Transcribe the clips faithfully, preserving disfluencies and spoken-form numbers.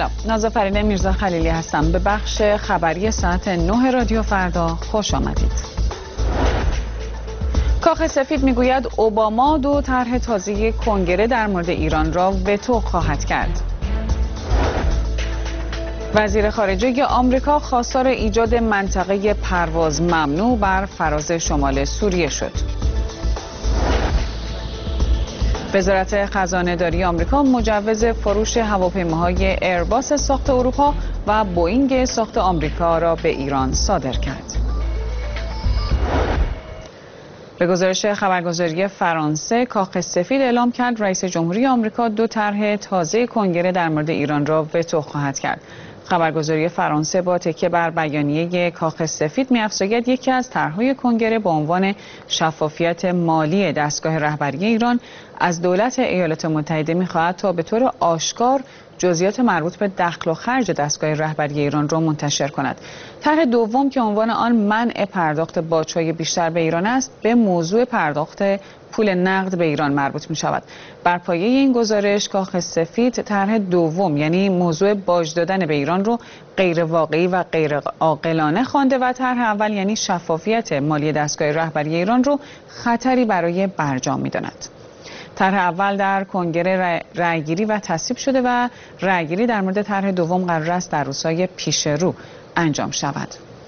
سلام، نازافرین میرزا خلیلی هستم. به بخش خبری ساعت نه رادیو فردا خوش آمدید. کاخ سفید میگوید اوباما دو طرح تازه کنگره در مورد ایران را وتو خواهد کرد. وزیر خارجه آمریکا خواستار ایجاد منطقه پرواز ممنوع بر فراز شمال سوریه شد. وزارت خزانه داری آمریکا مجوز فروش هواپیماهای ایرباس ساخت اروپا و بوئینگ ساخت آمریکا را به ایران صادر کرد. به گزارش خبرگزاری فرانسه، کاخ سفید اعلام کرد رئیس جمهوری آمریکا دو طرح تازه کنگره در مورد ایران را وتو خواهد کرد. خبرگزاری فرانسه با تکیه بر بیانیه کاخ سفید می‌افزاید یکی از طرح‌های کنگره با عنوان شفافیت مالی دستگاه رهبری ایران از دولت ایالات متحده می‌خواهد تا به طور آشکار جزئیات مربوط به دخل و خرج دستگاه رهبری ایران را منتشر کند. طرح دوم که عنوان آن منع پرداخت باج‌های بیشتر به ایران است، به موضوع پرداخت پول نقد به ایران مربوط می شود. بر پایه این گزارش کاخ سفید طرح دوم یعنی موضوع باج دادن به ایران رو غیر واقعی و غیر عاقلانه خوانده و طرح اول یعنی شفافیت مالی دستگاه رهبری ایران رو خطری برای برجام می داند. طرح اول در کنگره رأیگیری و تصویب شده و رأیگیری در مورد طرح دوم قرار است در روزهای پیش رو انجام شود.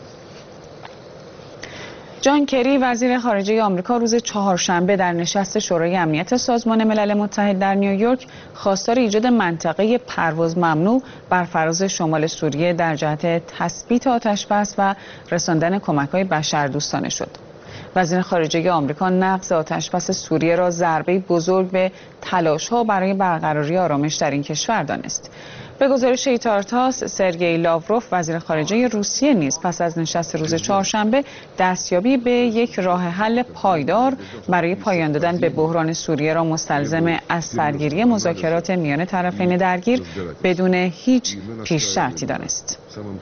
جان کری وزیر خارجه آمریکا روز چهارشنبه در نشست شورای امنیت سازمان ملل متحد در نیویورک خواستار ایجاد منطقه پرواز ممنوع بر فراز شمال سوریه در جهت تثبیت آتش‌بس و رساندن کمک‌های بشردوستانه شد. وزیر خارجه آمریکا نقض آتش‌بس سوریه را ضربه بزرگ به تلاش‌ها برای برقراری آرامش در این کشور دانست. به گزارش ایتارتاس، سرگئی لاوروف وزیر خارجه روسیه نیز پس از نشست روز چهارشنبه دستیابی به یک راه حل پایدار برای پایان دادن به بحران سوریه را مستلزم از سرگیری مذاکرات میان طرفین درگیر بدون هیچ پیش شرطی دانست.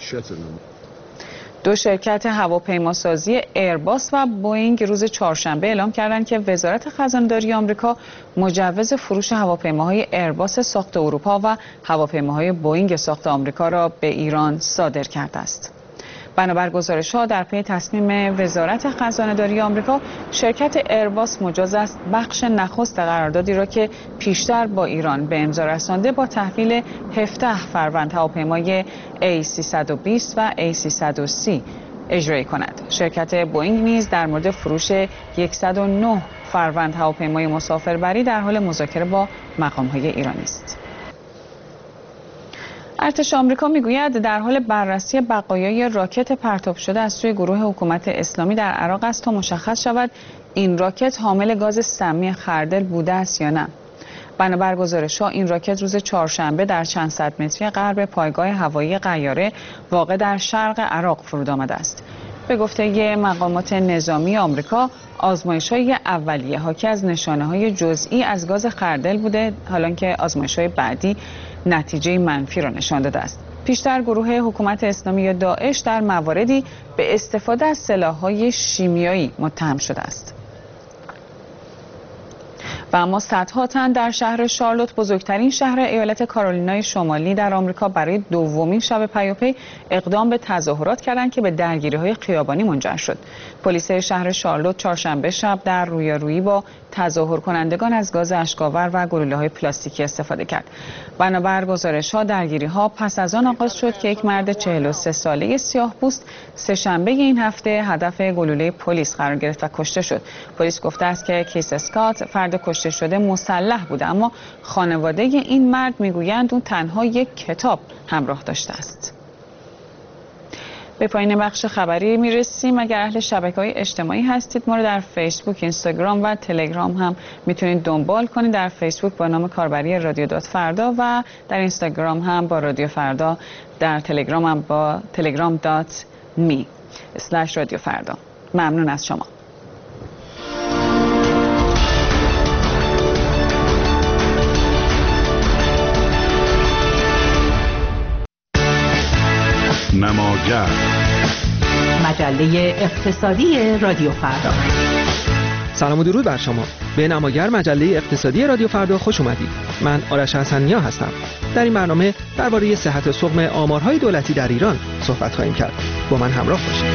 دو شرکت هواپیماسازی ایرباس و بوئینگ روز چهارشنبه اعلام کردند که وزارت خزانه‌داری آمریکا مجوز فروش هواپیماهای ایرباس ساخت اروپا و هواپیماهای بوئینگ ساخت آمریکا را به ایران صادر کرده است. بنابر گزارش‌ها در پی تصمیم وزارت خزانه‌داری آمریکا، شرکت ایرباس مجاز است بخش نخست قراردادی را که پیشتر با ایران به امضا رسانده با تحویل هفده فروند هواپیمای ای سیصد و بیست و ای سیصد و سی اجرایی کند. شرکت بوئینگ نیز در مورد فروش صد و نه فروند هواپیمای مسافربری در حال مذاکره با مقام‌های ایرانی است. ارتش آمریکا میگوید در حال بررسی بقایای راکت پرتاب شده از سوی گروه حکومت اسلامی در عراق است تا مشخص شود این راکت حامل گاز سمی خردل بوده است یا نه. بنابر گزارش‌ها این راکت روز چهارشنبه در چند صد متری غرب پایگاه هوایی قیاره واقع در شرق عراق فرود آمده است. به گفته مقامات نظامی آمریکا، آزمایش‌های اولیه حاکی از نشانه‌های جزئی از گاز خردل بوده، حالانکه آزمایش‌های بعدی نتیجه منفی را نشان داده است. پیشتر گروه حکومت اسلامی یا داعش در مواردی به استفاده از سلاح‌های شیمیایی متهم شده است. و اما صدها تن در شهر شارلوت، بزرگترین شهر ایالت کارولینای شمالی در آمریکا، برای دومین شب پیاپی اقدام به تظاهرات کردند که به درگیری‌های خیابانی منجر شد. پلیس شهر شارلوت چهارشنبه شب در رویارویی با تظاهر کنندگان از گاز اشک‌آور و گلوله‌های پلاستیکی استفاده کرد. بنابر گزارش‌ها درگیری‌ها پس از آن آغاز شد که یک مرد چهل و سه ساله سیاه‌پوست سه‌شنبه این هفته هدف گلوله پلیس قرار گرفت و کشته شد. پلیس گفته است که کیس اسکات، فرد کشته شده، مسلح بوده، اما خانواده این مرد میگویند اون تنها یک کتاب همراه داشته است. به پایان بخش خبری میرسیم. اگر اهل شبکه‌های اجتماعی هستید، ما رو در فیسبوک، اینستاگرام و تلگرام هم میتونید دنبال کنید. در فیسبوک با نام کاربری رادیو دات فردا و در اینستاگرام هم با رادیو فردا، در تلگرام هم با تلگرام دات می اسلش رادیو فردا. ممنون از شما. نماگر، مجله اقتصادی رادیو فردا. سلام و درود بر شما. به نماگر، مجله اقتصادی رادیو فردا خوش اومدید. من آرش حسنیا هستم. در این برنامه درباره صحت و سقم آمارهای دولتی در ایران صحبت خواهیم کرد. با من همراه باشید.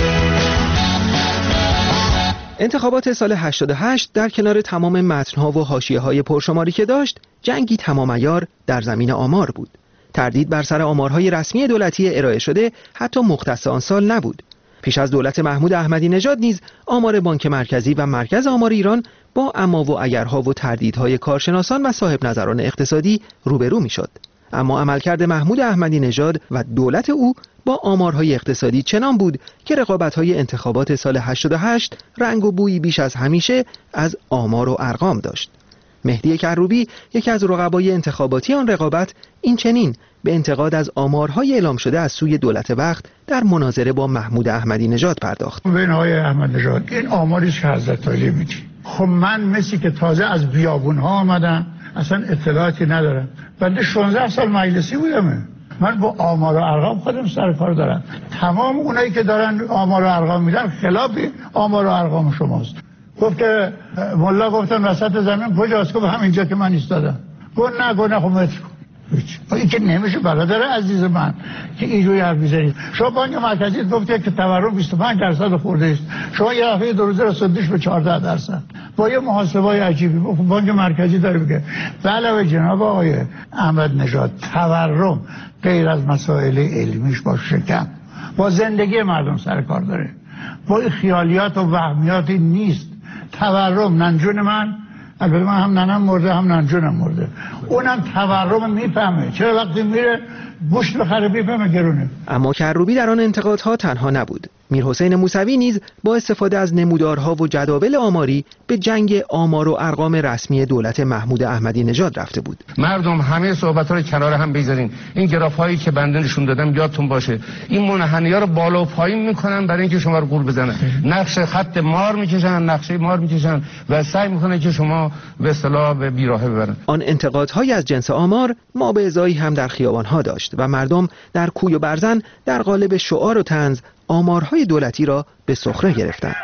انتخابات سال هشتاد و هشت در کنار تمام متن‌ها و حاشیه‌های پرشماری که داشت، جنگی تمام عیار در زمین آمار بود. تردید بر سر آمارهای رسمی دولتی ارائه شده حتی مختص آن سال نبود. پیش از دولت محمود احمدی نژاد نیز آمار بانک مرکزی و مرکز آمار ایران با اما و اگرها و تردیدهای کارشناسان و صاحب نظران اقتصادی روبرو میشد. اما عملکرد محمود احمدی نژاد و دولت او با آمارهای اقتصادی چنان بود که رقابت‌های انتخابات سال هشتاد و هشت رنگ و بویی بیش از همیشه از آمار و ارقام داشت. مهدی کروبی، یکی از رقبای انتخاباتی آن رقابت، این چنین به انتقاد از آمارهای اعلام شده از سوی دولت وقت در مناظره با محمود احمدی نژاد پرداخت. ببین آقای احمدی نژاد، این آماری که حضرت علی میگی، خب من مثل که تازه از بیابون‌ها آمدم، اصلا اطلاعاتی ندارم. بنده شانزده سال مجلسی بودم. من با آمار و ارقام خودم سر کار دارم. تمام اونایی که دارن آمار و ارقام میدن خلاف آمار و ارقام شماست. گفت که ملا گفتن وسط زمین کجاست؟ گفت همینجا که من ایستادم. گفت نه گفت نه خب متر کن. این که نمیشه برادر عزیز من که اینجوری حرف میزنید. شما بانک مرکزی گفته که تورم بیست و پنج درصد خورده است. شما یه دفعه دو روزه رسوندیش به چهارده درصد. با یه محاسبه‌ای عجیبی بانک مرکزی داره میگه بله جناب آقای احمد نژاد، تورم غیر از مسائل علمیش با شکم با زندگی مردم سر کار داره. با خیالیات و وهمیاتی نیست. تورم ننجون من، البته من هم ننم مرده هم ننجونم مرده، اونم تورم میفهمه. چرا وقتی میره گوشت بخره میفهمه گرونه. اما کروبی در آن انتقادها تنها نبود. میرحسین موسوی نیز با استفاده از نمودارها و جداول آماری به جنگ آمار و ارقام رسمی دولت محمود احمدی نژاد رفته بود. مردم همه صحبت‌ها رو کنار هم بذارین. این گراف‌هایی که بنده نشون دادم یادتون باشه. این منحنی‌ها رو بالا و پایین می‌کنن برای اینکه شما رو گول بزنن. نقش خط مار می‌کشن، نقشه مار می‌کشن و سعی می‌کنن که شما به اصطلاح به بیراهه ببرن. آن انتقادهای از جنس آمار ما به ازایی هم در خیابان‌ها داشت و مردم در کوی و برزن در قالب شعار و طنز آمارهای دولتی را به سخره گرفتند.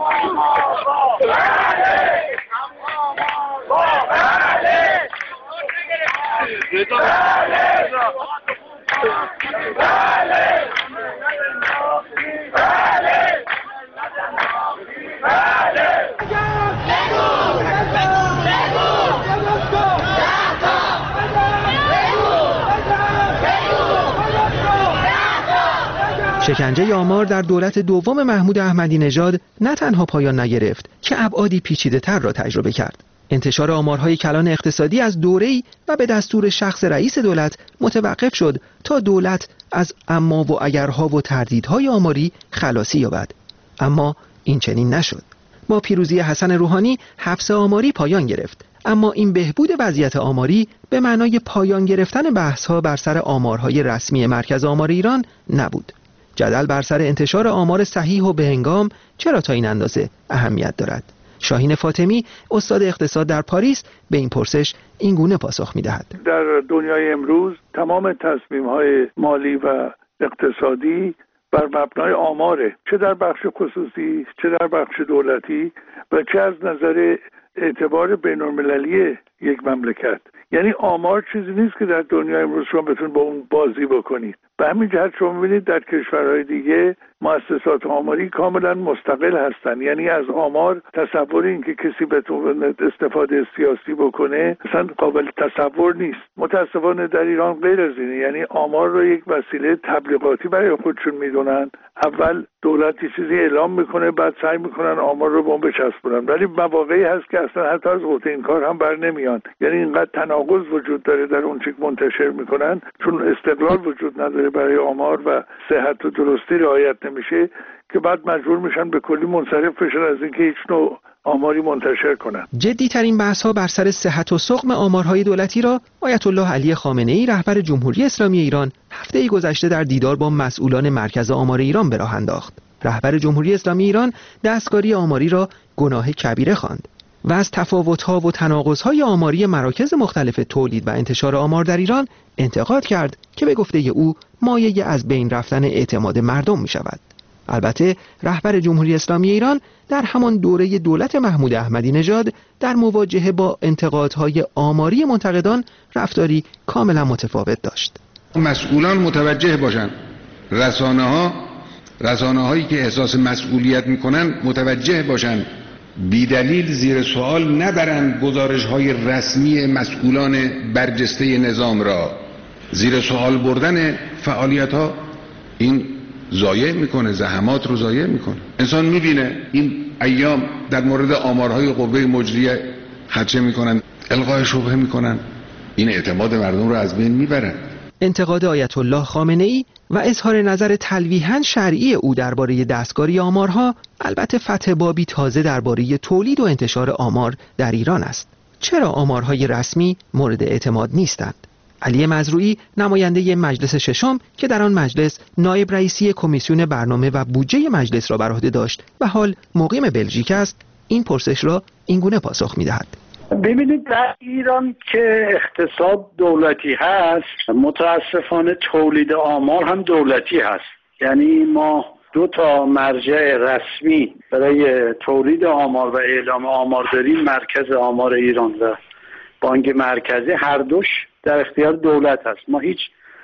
شکنجه آمار در دولت دوم محمود احمدی نژاد نه تنها پایان نگرفت که ابعادی پیچیده‌تر را تجربه کرد. انتشار آمارهای کلان اقتصادی از دوره‌ای و به دستور شخص رئیس دولت متوقف شد تا دولت از اما و اگرها و تردیدهای آماری خلاصی یابد. اما این چنین نشد. با پیروزی حسن روحانی حبس آماری پایان گرفت. اما این بهبود وضعیت آماری به معنای پایان گرفتن بحث‌ها بر سر آمارهای رسمی مرکز آمار ایران نبود. جدل بر سر انتشار آمار صحیح و بهنگام چرا تا این اندازه اهمیت دارد؟ شاهین فاطمی، استاد اقتصاد در پاریس، به این پرسش این گونه پاسخ می‌دهد. در دنیای امروز تمام تصمیم‌های مالی و اقتصادی بر مبنای آماره، چه در بخش خصوصی، چه در بخش دولتی و چه از نظر اعتبار بین‌المللی یک مملکت. یعنی آمار چیزی نیست که در دنیای امروز شما بتونید با اون بازی بکنید. به همین جهت شما می‌بینید در کشورهای دیگه مؤسسات آماری کاملا مستقل هستند. یعنی از آمار تصور این که کسی بتونه استفاده سیاسی بکنه اصلا قابل تصور نیست. متاسفانه در ایران غیر از اینه. یعنی آمار رو یک وسیله تبلیغاتی برای خودشون میدونن. اول دولت چیزی اعلام میکنه، بعد سعی میکنن آمار رو به اون بچسبونن، ولی مواقعی هست که اصلا حتی از قوت این کار هم بر نمیان. یعنی اینقدر تناقض وجود داره در اون چیز که منتشر میکنن، چون استقلال وجود نداره برای آمار و صحت و درستی رعایت نمیشه که بعد مجبور میشن به کلی منصرف بشن از اینکه هیچ نوع آماری منتشر کنند. جدی ترین بحث ها بر سر صحت و سقم آمارهای دولتی را آیت الله علی خامنه ای رهبر جمهوری اسلامی ایران هفته گذشته در دیدار با مسئولان مرکز آمار ایران به راه انداخت. رهبر جمهوری اسلامی ایران دستکاری آماری را گناه کبیره خواند و از تفاوت‌ها و تناقض‌های آماری مراکز مختلف تولید و انتشار آمار در ایران انتقاد کرد که به گفته او مایه از بین رفتن اعتماد مردم می‌شود. البته رهبر جمهوری اسلامی ایران در همان دوره دولت محمود احمدی نژاد در مواجهه با انتقادهای آماری منتقدان رفتاری کاملا متفاوت داشت. مسئولان متوجه باشند، رسانه ها رسانه هایی که احساس مسئولیت میکنن متوجه باشند، بی دلیل زیر سوال نبرند گزارش های رسمی مسئولان برجسته نظام را. زیر سوال بردن فعالیت ها این ضایع میکنه، زحمات رو ضایع میکنه. انسان میبینه این ایام در مورد آمارهای قوه مجریه خدشه میکنن، القای شبهه میکنن، این اعتماد مردم رو از بین میبرن. انتقاد آیت الله خامنه ای و اظهار نظر تلویحاً شرعی او درباره دستکاری آمارها البته فتح بابی تازه درباره تولید و انتشار آمار در ایران است. چرا آمارهای رسمی مورد اعتماد نیستند؟ علی مزروعی نماینده مجلس ششم که در آن مجلس نایب رئیسی کمیسیون برنامه و بودجه مجلس را بر عهده داشت و حال مقیم بلژیک است، این پرسش را اینگونه پاسخ می‌دهد. ببینید در ایران که اقتصاد دولتی هست، متاسفانه تولید آمار هم دولتی هست. یعنی ما دو تا مرجع رسمی برای تولید آمار و اعلام آمار داریم، مرکز آمار ایران و بانک مرکزی، هر دوش در اختیار دولت هست. ما هیچ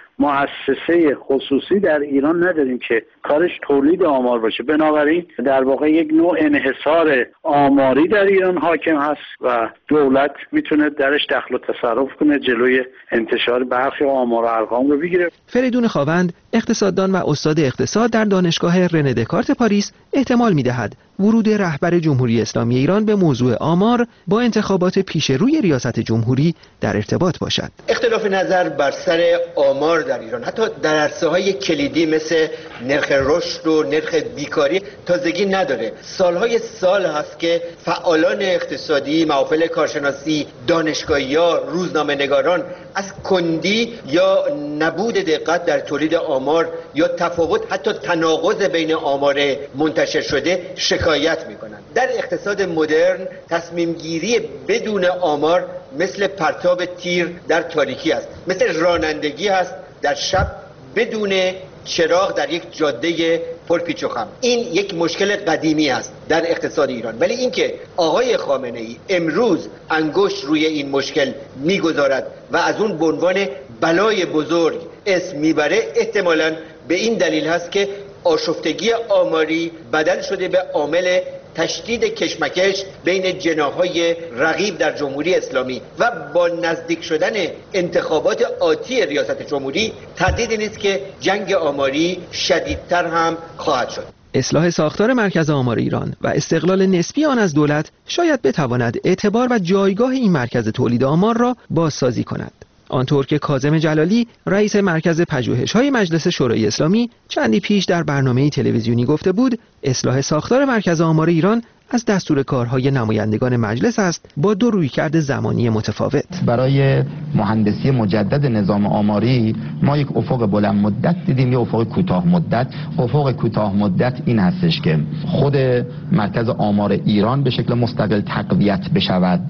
مؤسسه خصوصی در ایران نداریم که کارش تولید آمار باشه. بنابراین در واقع یک نوع انحصار آماری در ایران حاکم هست و دولت میتونه درش دخل و تصرف کنه، جلوی انتشار برخی آمار و ارقام رو بگیره. فریدون خاوند، اقتصاددان و استاد اقتصاد در دانشگاه رنه دکارت پاریس، احتمال میدهد ورود رهبر جمهوری اسلامی ایران به موضوع آمار با انتخابات پیش روی ریاست جمهوری در ارتباط باشد. اختلاف نظر بر سر آمار در ایران حتی در عرصه‌های کلیدی مثل نرخ رشد و نرخ بیکاری تازگی نداره. سالهای سال هست که فعالان اقتصادی، محافل کارشناسی، دانشگاهی‌ها، روزنامه‌نگاران از کندی یا نبود دقت در تولید آمار یا تفاوت حتی تناقض بین آمار منتشر شده شکایت می‌کنند. در اقتصاد مدرن تصمیم گیری بدون آمار مثل پرتاب تیر در تاریکی است، مثل رانندگی است در شب بدون چراغ در یک جاده پرپیچ و خم. این یک مشکل قدیمی است در اقتصاد ایران، ولی اینکه آقای خامنه ای امروز انگشت روی این مشکل میگذارد و از اون به عنوان بلای بزرگ اسم میبره، احتمالاً به این دلیل هست که آشفتگی آماری بدل شده به عامل تشدید کشمکش بین جناح‌های رقیب در جمهوری اسلامی و با نزدیک شدن انتخابات آتی ریاست جمهوری تردیدی نیست که جنگ آماری شدیدتر هم خواهد شد. اصلاح ساختار مرکز آمار ایران و استقلال نسبی آن از دولت شاید بتواند اعتبار و جایگاه این مرکز تولید آمار را بازسازی کند. آنطور که کاظم جلالی رئیس مرکز پژوهش‌های مجلس شورای اسلامی چندی پیش در برنامه تلویزیونی گفته بود، اصلاح ساختار مرکز آمار ایران از دستور کارهای نمایندگان مجلس است با دو رویکرد زمانی متفاوت. برای مهندسی مجدد نظام آماری ما یک افق بلند مدت دیدیم، یک افق کوتاه مدت. افق کوتاه مدت این هستش که خود مرکز آمار ایران به شکل مستقل تقویت بشود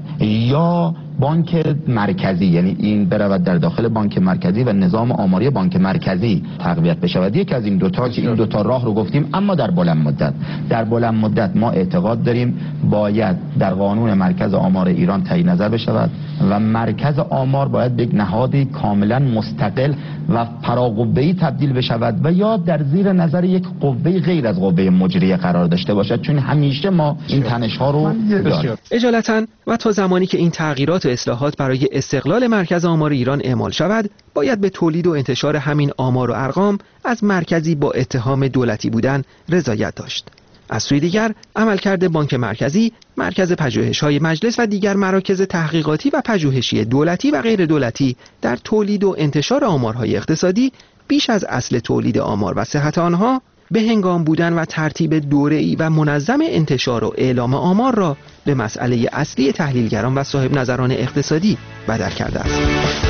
یا بانک مرکزی، یعنی این برود در داخل بانک مرکزی و نظام آماری بانک مرکزی تقویت بشود. یک از این دوتا که این دوتا راه رو گفتیم. اما در بلند مدت در بلند مدت ما اعتقاد داریم باید در قانون مرکز آمار ایران تعیین نظر بشود و مرکز آمار باید به یک نهادی کاملا مستقل و فراقوه‌ای تبدیل بشود و یا در زیر نظر یک قوه غیر از قوه مجریه قرار داشته باشد، چون همیشه ما این تنش‌ها رو داریم. اجالتا و تا زمانی که این تغییرات و اصلاحات برای استقلال مرکز آمار ایران اعمال شود، باید به تولید و انتشار همین آمار و ارقام از مرکزی با اتهام دولتی بودن رضایت داشت. از سوی دیگر عملکرد بانک مرکزی، مرکز پژوهش‌های مجلس و دیگر مراکز تحقیقاتی و پژوهشی دولتی و غیر دولتی در تولید و انتشار آمارهای اقتصادی بیش از اصل تولید آمار و صحت آنها به هنگام بودن و ترتیب دوره‌ای و منظم انتشار و اعلام آمار را به مسئله اصلی تحلیلگران و صاحب نظران اقتصادی بدل کرده است.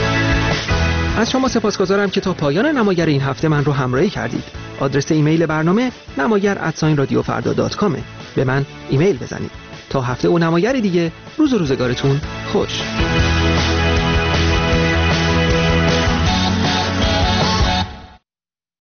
از شما سپاسگزارم که تا پایان نماگر این هفته من رو همراهی کردید. آدرس ایمیل برنامه نماگر ات رادیو فردا دات کام. به من ایمیل بزنید. تا هفته و نماگر دیگه، روز و روزگارتون خوش.